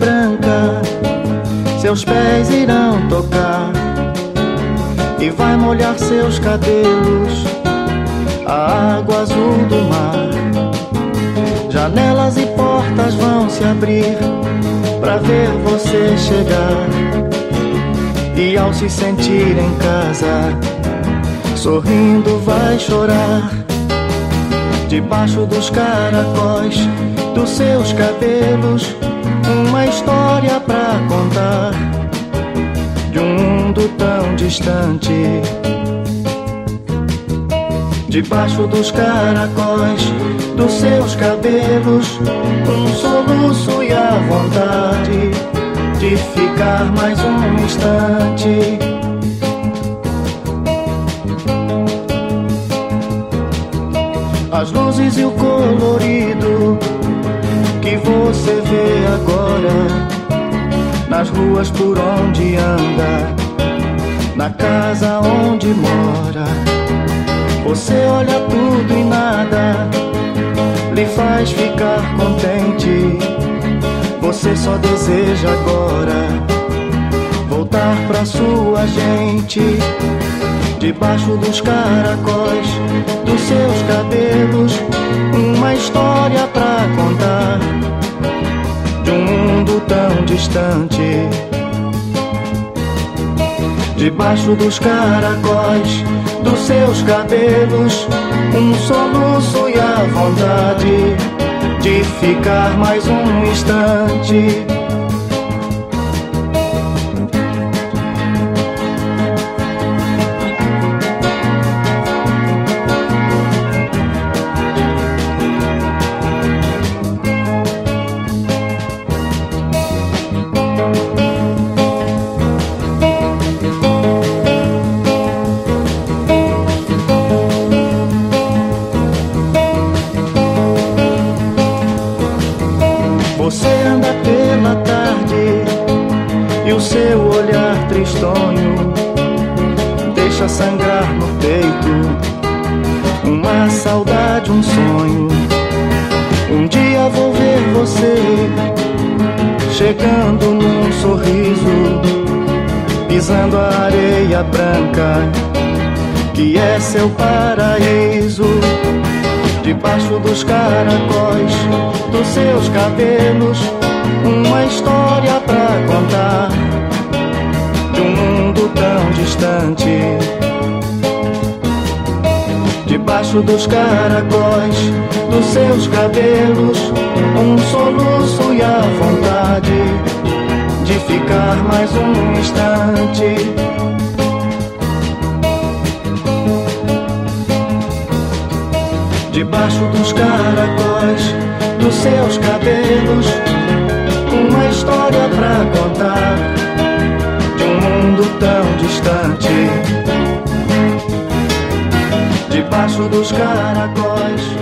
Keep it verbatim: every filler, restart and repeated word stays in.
branca, seus pés irão tocar e vai molhar seus cabelos, a água azul do mar. Janelas e portas vão se abrir pra ver você chegar, e ao se sentir em casa, sorrindo vai chorar. Debaixo dos caracóis dos seus cabelos, uma história pra contar de um mundo tão distante. Debaixo dos caracóis dos seus cabelos, um soluço e a vontade de ficar mais um instante. As luzes e o colorido que você vê agora, nas ruas por onde anda, na casa onde mora. Você olha tudo e nada lhe faz ficar contente. Você só deseja agora voltar pra sua gente. Debaixo dos caracóis dos seus cabelos, uma história pra contar de um mundo tão distante. Debaixo dos caracóis dos seus cabelos, um soluço e a vontade de ficar mais um instante. Você anda pela tarde e o seu olhar tristonho deixa sangrar no peito uma saudade, um sonho. Um dia vou ver você chegando num sorriso, pisando a areia branca que é seu paraíso. Debaixo dos caracóis dos seus cabelos, uma história pra contar de um mundo tão distante. Debaixo dos caracóis dos seus cabelos, um soluço e a vontade de ficar mais um instante. Debaixo dos caracóis dos seus cabelos, uma história pra contar de um mundo tão distante. Debaixo dos caracóis